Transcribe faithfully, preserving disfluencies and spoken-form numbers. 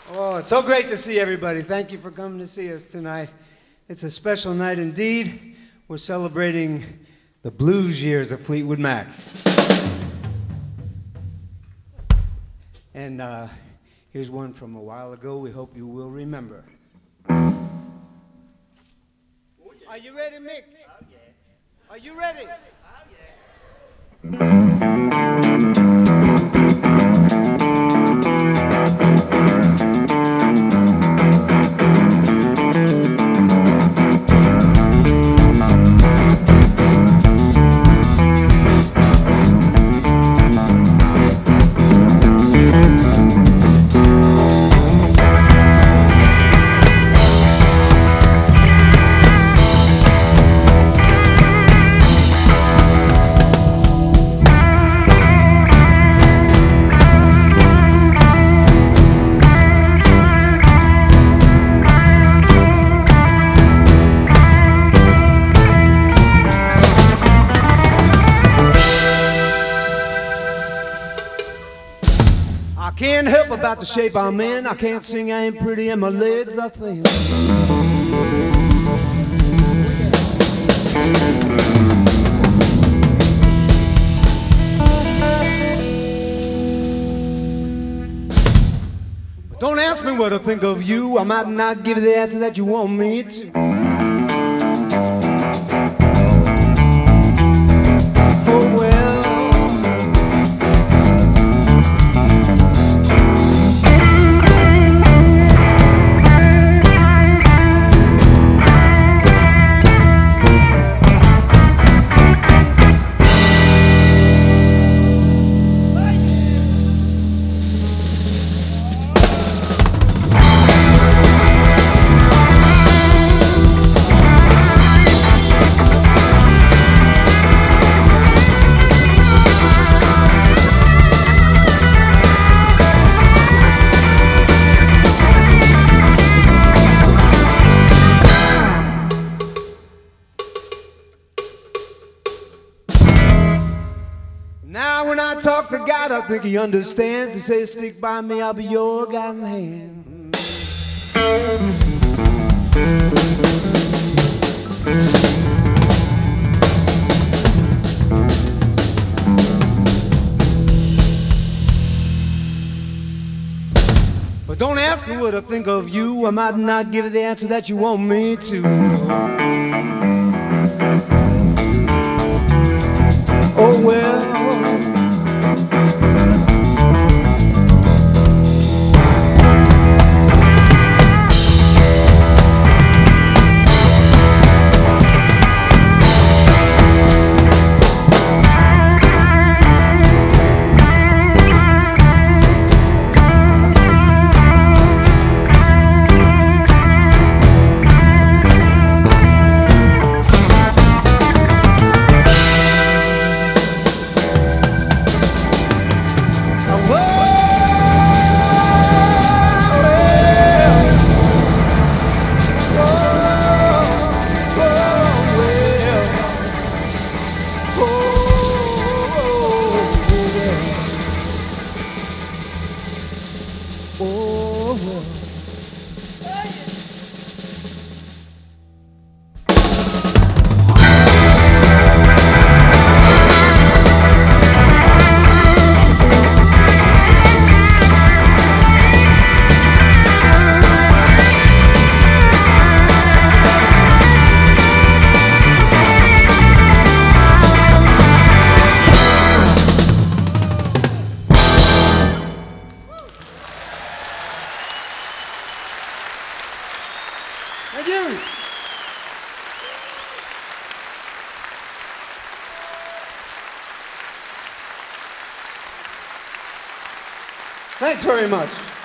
Oh, it's so great to see everybody. Thank you for coming to see us tonight. It's a special night indeed. We're celebrating the blues years of Fleetwood Mac. And uh, here's one from a while ago we hope you will remember. Are you ready, Mick? Oh, yeah. Are you ready? Oh, yeah. I can't help about the shape I'm in. I can't sing, I ain't pretty, and my legs are thin. But don't ask me what I think of you. I might not give you the answer that you want me to. Now when I talk to God, I think he understands. He says, stick by me, I'll be your guiding hand. But don't ask me what I think of you. I might not give you the answer that you want me to. Oh well. Thank you. Thanks very much.